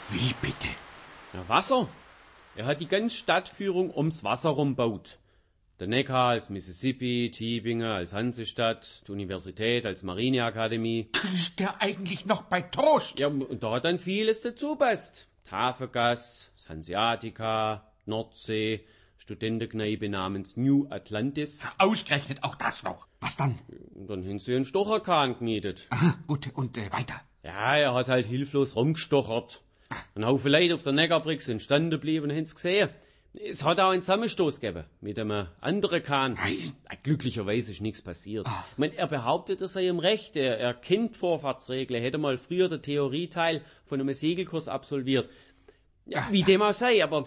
Wie bitte? Ja, Wasser. Er hat die ganze Stadtführung ums Wasser rumbaut. Der Neckar als Mississippi, Tübingen als Hansestadt, die Universität als Marineakademie. Ist der eigentlich noch bei Trost? Ja, und da hat dann vieles dazu passt. Hafengas, das Hanseatica, Nordsee, Studentenkneipe namens New Atlantis. Ausgerechnet auch das noch. Was dann? Und dann haben sie einen Stocherkahn gemietet. Aha, gut, und weiter? Ja, er hat halt hilflos rumgestochert. Ein Haufen Leute auf der Neckarbrücke sind standen geblieben und haben's gesehen. Es hat auch einen Zusammenstoß gegeben mit einem anderen Kahn. Nein. Glücklicherweise ist nichts passiert. Ich meine, er behauptet, er sei im Recht. Er kennt Vorfahrtsregeln. Er hätte mal früher den Theorieteil von einem Segelkurs absolviert. Ja, wie dem auch sei, aber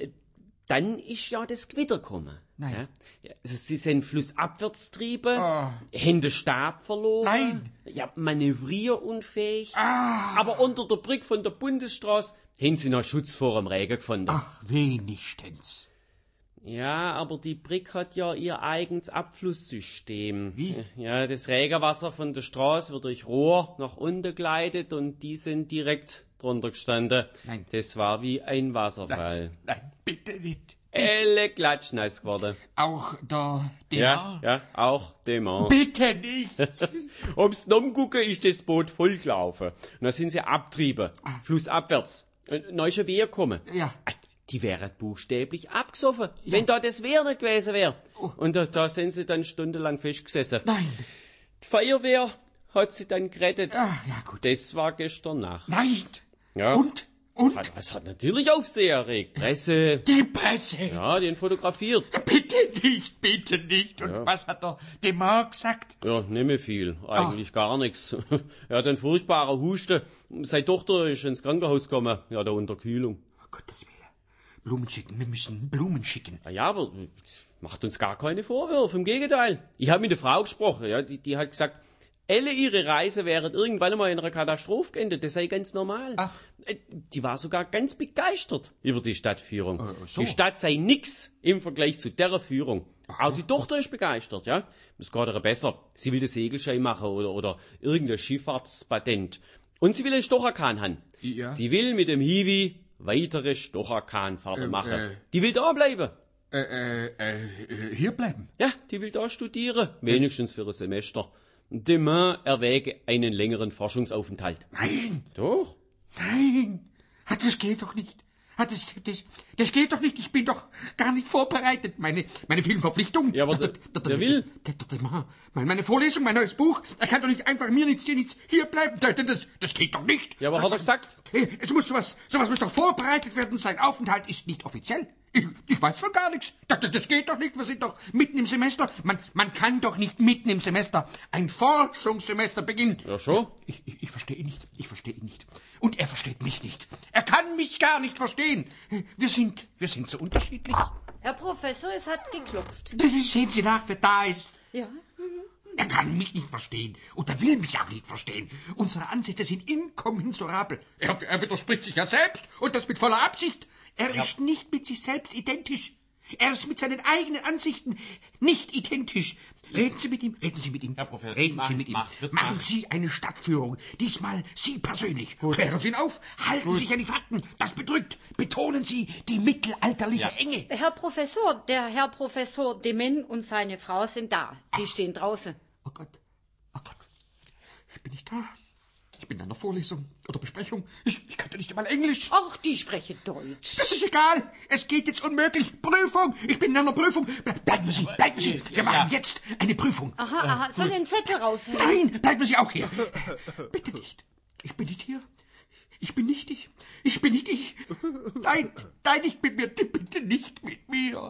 dann ist ja das Gewitter gekommen. Nein. Ja, also sie sind flussabwärts getrieben, haben den Stab verloren. Nein. Ja, manövrierunfähig. Aber unter der Brücke von der Bundesstraße haben sie noch Schutz vor dem Regen gefunden. Ach, wenigstens. Ja, aber die Brücke hat ja ihr eigenes Abflusssystem. Wie? Ja, das Regenwasser von der Straße wird durch Rohr nach unten geleitet und die sind direkt drunter gestanden. Nein. Das war wie ein Wasserfall. Nein, bitte nicht. Elle klatschnass geworden. Auch der Ja, ja, auch dem. Bitte nicht. Ums Umgucken ist das Boot vollgelaufen. Und dann sind sie abtrieben, flussabwärts. Und dann ist ein Wehr gekommen. Ja. Die wären buchstäblich abgesoffen, wenn da das Wehr nicht gewesen wäre. Und da sind sie dann stundenlang festgesessen. Nein. Die Feuerwehr hat sie dann gerettet. Ja, gut. Das war gestern Nacht. Nein. Ja. Und? Das hat natürlich Aufsehen erregt. Presse. Die Presse. Ja, den fotografiert. Bitte nicht, bitte nicht. Und was hat der Demar gesagt? Ja, nicht mehr viel. Eigentlich gar nichts. Er hat einen furchtbaren Husten. Seine Tochter ist ins Krankenhaus gekommen. Ja, der Unterkühlung. Oh, Gottes Willen. Blumen schicken, wir müssen Blumen schicken. Ja, aber macht uns gar keine Vorwürfe. Im Gegenteil. Ich habe mit der Frau gesprochen. Ja, die hat gesagt, alle ihre Reise wären irgendwann einmal in einer Katastrophe geendet. Das sei ganz normal. Ach. Die war sogar ganz begeistert über die Stadtführung. So. Die Stadt sei nix im Vergleich zu der Führung. Auch die Tochter ist begeistert, ja. Es geht ihr besser. Sie will den Segelschein machen oder irgendein Schifffahrtspatent. Und sie will einen Stocherkahn haben. Ja. Sie will mit dem Hiwi weitere Stocherkahnfahrten machen. Die will da bleiben. Hier bleiben. Ja, die will da studieren. Wenigstens für ein Semester. Demain erwäge einen längeren Forschungsaufenthalt. Nein. Doch? Nein. Das geht doch nicht. Das geht doch nicht. Ich bin doch gar nicht vorbereitet. Meine vielen Verpflichtungen. Ja, aber der will. Meine Vorlesung, mein neues Buch. Er kann doch nicht einfach mir nichts hier bleiben. Das geht doch nicht. Ja, aber hat er gesagt? Es muss sowas muss doch vorbereitet werden. Sein Aufenthalt ist nicht offiziell. Ich weiß von gar nichts. Das geht doch nicht. Wir sind doch mitten im Semester. Man kann doch nicht mitten im Semester ein Forschungssemester beginnen. Ja, schon. Ich verstehe ihn nicht. Ich verstehe ihn nicht. Und er versteht mich nicht. Er kann mich gar nicht verstehen. Wir sind so unterschiedlich. Herr Professor, es hat geklopft. Sehen Sie nach, wer da ist. Ja. Er kann mich nicht verstehen. Und er will mich auch nicht verstehen. Unsere Ansätze sind inkommensurabel. Er widerspricht sich ja selbst. Und das mit voller Absicht. Er ist nicht mit sich selbst identisch. Er ist mit seinen eigenen Ansichten nicht identisch. Reden Sie mit ihm. Herr Professor, Reden Sie mit ihm. Machen Sie eine Stadtführung. Diesmal Sie persönlich. Klären Sie ihn auf. Halten Sie sich an die Fakten. Das bedrückt. Betonen Sie die mittelalterliche Enge. Der Herr Professor Demen und seine Frau sind da. Die stehen draußen. Oh Gott. Ich bin nicht da. Ich bin in einer Vorlesung oder Besprechung. Ich könnte nicht einmal Englisch. Ach, die sprechen Deutsch. Das ist egal. Es geht jetzt unmöglich. Prüfung. Ich bin in einer Prüfung. Bleiben Sie. Wir machen jetzt eine Prüfung. Aha. Soll den Zettel raushängen? Nein, bleiben Sie auch hier. Bitte nicht. Ich bin nicht hier. Ich bin nicht ich. Ich bin nicht ich. Nein, nicht mit mir. Bitte nicht mit mir.